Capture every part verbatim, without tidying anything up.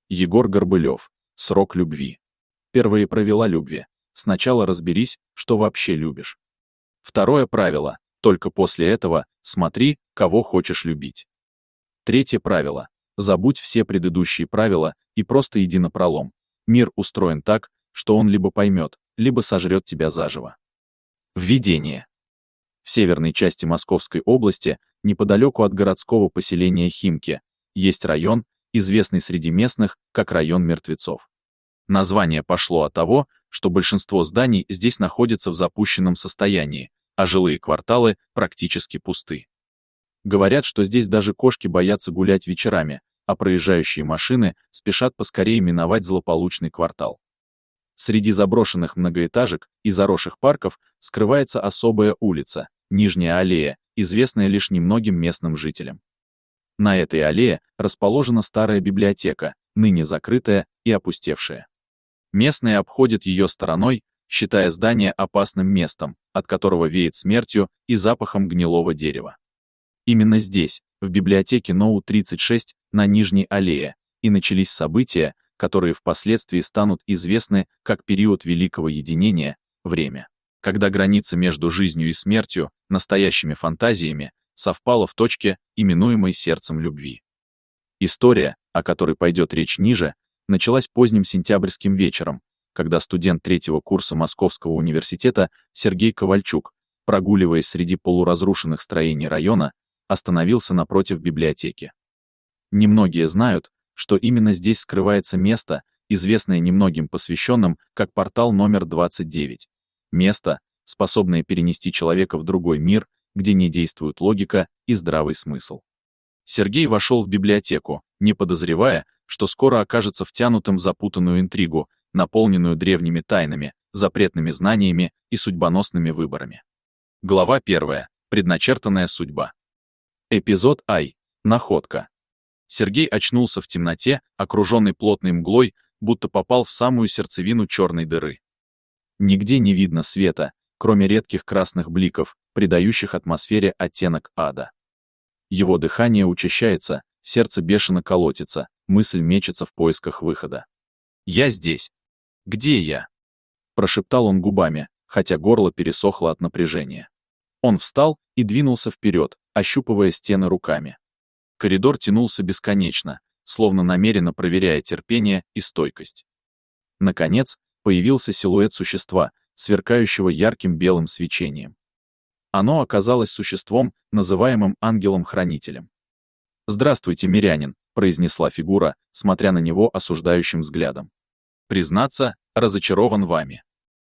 Егор Горбылев. Срок любви. Первые правила любви. Сначала разберись, что вообще любишь. Второе правило. Только после этого смотри, кого хочешь любить. Третье правило. Забудь все предыдущие правила и просто иди напролом. Мир устроен так, что он либо поймет, либо сожрет тебя заживо. Введение. В северной части Московской области, неподалеку от городского поселения Химки, есть район, известный среди местных как район мертвецов. Название пошло от того, что большинство зданий здесь находятся в запущенном состоянии, а жилые кварталы практически пусты. Говорят, что здесь даже кошки боятся гулять вечерами, а проезжающие машины спешат поскорее миновать злополучный квартал. Среди заброшенных многоэтажек и заросших парков скрывается особая улица, Нижняя аллея, известная лишь немногим местным жителям. На этой аллее расположена старая библиотека, ныне закрытая и опустевшая. Местные обходят ее стороной, считая здание опасным местом, от которого веет смертью и запахом гнилого дерева. Именно здесь, в библиотеке НОУ тридцать шесть на Нижней аллее, и начались события, которые впоследствии станут известны как период Великого Единения, время, когда граница между жизнью и смертью, настоящими фантазиями, совпала в точке, именуемой сердцем любви. История, о которой пойдет речь ниже, началась поздним сентябрьским вечером, когда студент третьего курса Московского университета Сергей Ковальчук, прогуливаясь среди полуразрушенных строений района, остановился напротив библиотеки. Немногие знают, что именно здесь скрывается место, известное немногим посвященным как портал номер двадцать девять. Место, способное перенести человека в другой мир, где не действует логика и здравый смысл. Сергей вошел в библиотеку, не подозревая, что скоро окажется втянутым в запутанную интригу, наполненную древними тайнами, запретными знаниями и судьбоносными выборами. Глава первая. Предначертанная судьба. Эпизод Ай. Находка. Сергей очнулся в темноте, окруженный плотной мглой, будто попал в самую сердцевину черной дыры. Нигде не видно света, кроме редких красных бликов, придающих атмосфере оттенок ада. Его дыхание учащается, сердце бешено колотится, мысль мечется в поисках выхода. «Я здесь. Где я?» Прошептал он губами, хотя горло пересохло от напряжения. Он встал и двинулся вперед, ощупывая стены руками. Коридор тянулся бесконечно, словно намеренно проверяя терпение и стойкость. Наконец, появился силуэт существа, сверкающего ярким белым свечением. Оно оказалось существом, называемым ангелом-хранителем. «Здравствуйте, мирянин», — произнесла фигура, смотря на него осуждающим взглядом. «Признаться, разочарован вами».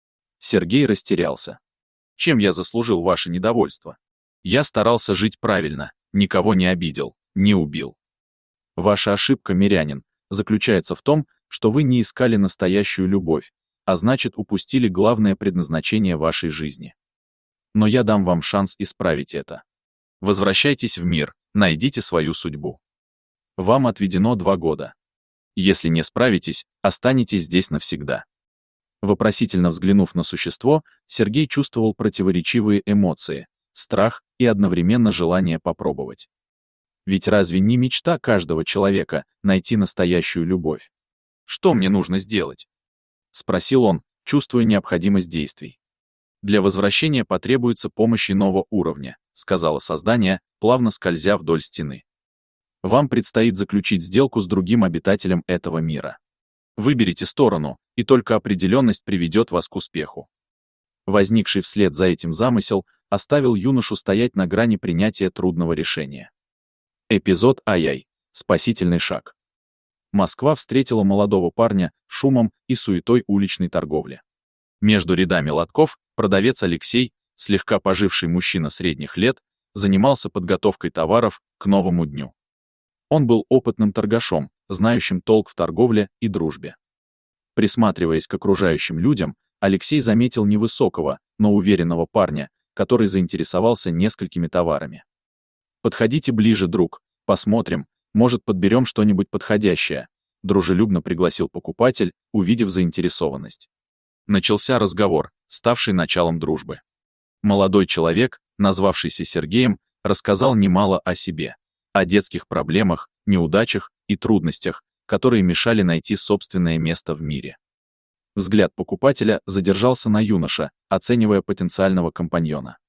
Сергей растерялся. «Чем я заслужил ваше недовольство? Я старался жить правильно, никого не обидел, не убил. Ваша ошибка, мирянин, заключается в том, что вы не искали настоящую любовь, а значит, упустили главное предназначение вашей жизни. Но я дам вам шанс исправить это. Возвращайтесь в мир, найдите свою судьбу. Вам отведено два года. Если не справитесь, останетесь здесь навсегда». Вопросительно взглянув на существо, Сергей чувствовал противоречивые эмоции, страх и одновременно желание попробовать. Ведь разве не мечта каждого человека найти настоящую любовь? «Что мне нужно сделать?» — спросил он, чувствуя необходимость действий. «Для возвращения потребуется помощь иного уровня», — сказала создание, плавно скользя вдоль стены. «Вам предстоит заключить сделку с другим обитателем этого мира. Выберите сторону, и только определенность приведет вас к успеху». Возникший вслед за этим замысел оставил юношу стоять на грани принятия трудного решения. Эпизод Ай-Яй. Спасительный шаг. Москва встретила молодого парня шумом и суетой уличной торговли. Между рядами лотков продавец Алексей, слегка поживший мужчина средних лет, занимался подготовкой товаров к новому дню. Он был опытным торгашом, знающим толк в торговле и дружбе. Присматриваясь к окружающим людям, Алексей заметил невысокого, но уверенного парня, который заинтересовался несколькими товарами. «Подходите ближе, друг, посмотрим, может, подберем что-нибудь подходящее», дружелюбно пригласил покупатель, увидев заинтересованность. Начался разговор, ставший началом дружбы. Молодой человек, назвавшийся Сергеем, рассказал немало о себе, о детских проблемах, неудачах и трудностях, которые мешали найти собственное место в мире. Взгляд покупателя задержался на юноше, оценивая потенциального компаньона.